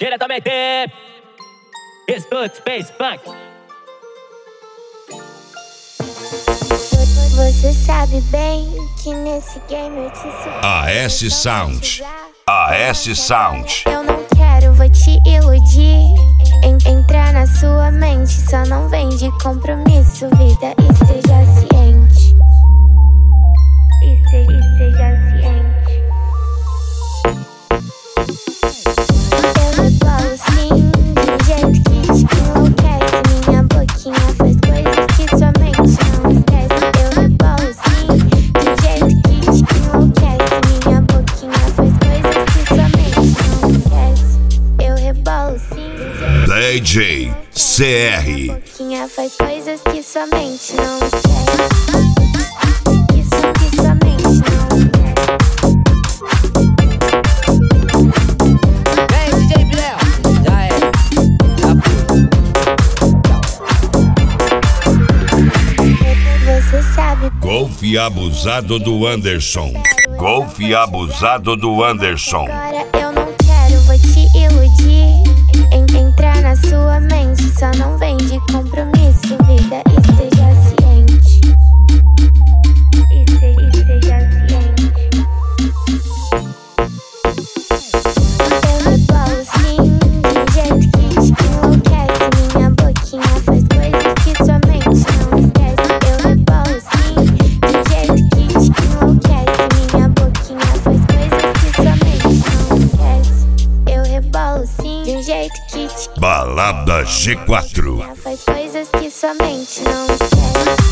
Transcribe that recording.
diretamente Studs Space Funk. Você sabe bem que nesse game eu te supero. AS Sound. AS Sound. Eu não quero, vou te iludir. Entrar na sua mente, só não vem de compromisso, vida, esteja ciente. Esteja ciente. Eu rebolo sim, de um jeito que te enlouquece. Minha boquinha faz coisas que sua mente não esquece. Eu rebolo sim, de um jeito que te enlouquece. Minha boquinha faz coisas que sua mente não esquece. Eu rebolo sim, DJ CR. boquinha faz coisas que sua mente não esquece. Isso que sua mente não esquece. Vem, DJ Biel, já é, já foi. Você sabe. Golfe abusado do Anderson. Golfe abusado do Anderson. Agora eu não quero, vou te iludir. Entrar na sua mente, só não vem de compromisso, vida, esteja ciente. Esteja ciente. Eu rebolo sim, de um jeito que te enlouquece. Minha boquinha faz coisas que sua mente não esquece. Eu rebolo sim, de um jeito que te enlouquece. Minha boquinha faz coisas que sua mente não esquece. Eu rebolo sim, de um jeito que te Balada G4. faz coisas que sua mente não esquece.